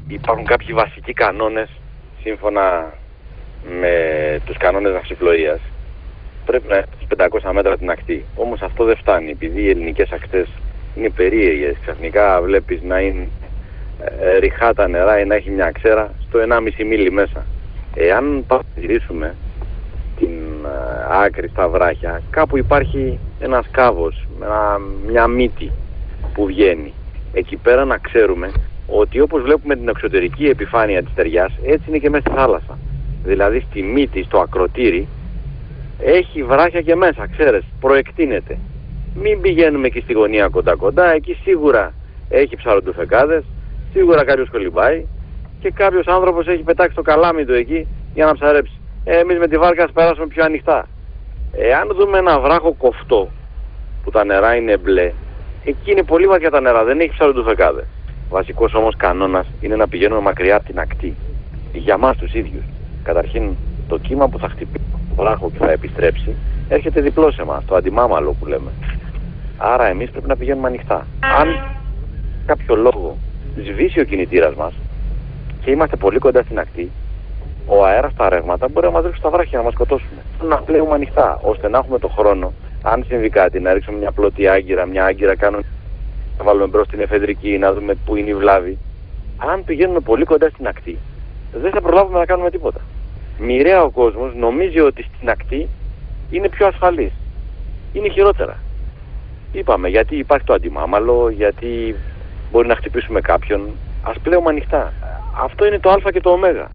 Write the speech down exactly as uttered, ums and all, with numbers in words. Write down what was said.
υπάρχουν κάποιοι βασικοί κανόνες σύμφωνα με τους κανόνες ναυσιπλοείας. Πρέπει να έχει πεντακόσια μέτρα την ακτή. Όμως αυτό δεν φτάνει, επειδή οι ελληνικές ακτές είναι περίεργες. Ξαφνικά βλέπεις να είναι ε, ριχά τα νερά ή να έχει μια ξέρα στο ενάμιση μίλι μέσα. Εάν παρατηρήσουμε την ε, άκρη στα βράχια, κάπου υπάρχει ένας κάβος, μια, μια μύτη που βγαίνει. Εκεί πέρα να ξέρουμε ότι όπως βλέπουμε την εξωτερική επιφάνεια της ταιριάς, έτσι είναι και μέσα στη θάλασσα. Δηλαδή στη μύτη, στο ακροτήρι, έχει βράχια και μέσα, ξέρεις, προεκτείνεται. Μην πηγαίνουμε εκεί στη γωνία κοντά κοντά, εκεί σίγουρα έχει ψαροντουφεκάδες, σίγουρα κάποιος κολυμπάει και κάποιος άνθρωπος έχει πετάξει το καλάμι του εκεί για να ψαρέψει. Ε, εμείς με τη βάρκα ας περάσουμε πιο ανοιχτά. Εάν δούμε ένα βράχο κοφτό, που τα νερά είναι μπλε, εκεί είναι πολύ βαθιά τα νερά, δεν έχει ψαροντουφεκάδες. Βασικός όμως κανόνας είναι να πηγαίνουμε μακριά από την ακτή. Για μας τους ίδιους. Καταρχήν, το κύμα που θα χτυπήσει το βράχο και θα επιστρέψει έρχεται διπλό σε εμάς, το αντιμάμαλο που λέμε. Άρα εμείς πρέπει να πηγαίνουμε ανοιχτά. Αν κάποιο λόγο σβήσει ο κινητήρας μας και είμαστε πολύ κοντά στην ακτή, ο αέρας στα ρεύματα μπορεί να μας ρίξει στα βράχια να μας σκοτώσουμε. Να πλέουμε ανοιχτά, ώστε να έχουμε το χρόνο, αν συμβεί κάτι, να ρίξουμε μια πλωτή άγκυρα, μια άγκυρα κάνουμε, να βάλουμε μπρος την εφεδρική, να δούμε πού είναι η βλάβη. Αν πηγαίνουμε πολύ κοντά στην ακτή, δεν θα προλάβουμε να κάνουμε τίποτα. Μοιραία ο κόσμος νομίζει ότι στην ακτή είναι πιο ασφαλής. Είναι χειρότερα. Είπαμε, γιατί υπάρχει το αντιμάμαλο, γιατί μπορεί να χτυπήσουμε κάποιον. Ας πλέουμε ανοιχτά. Αυτό είναι το α και το ω.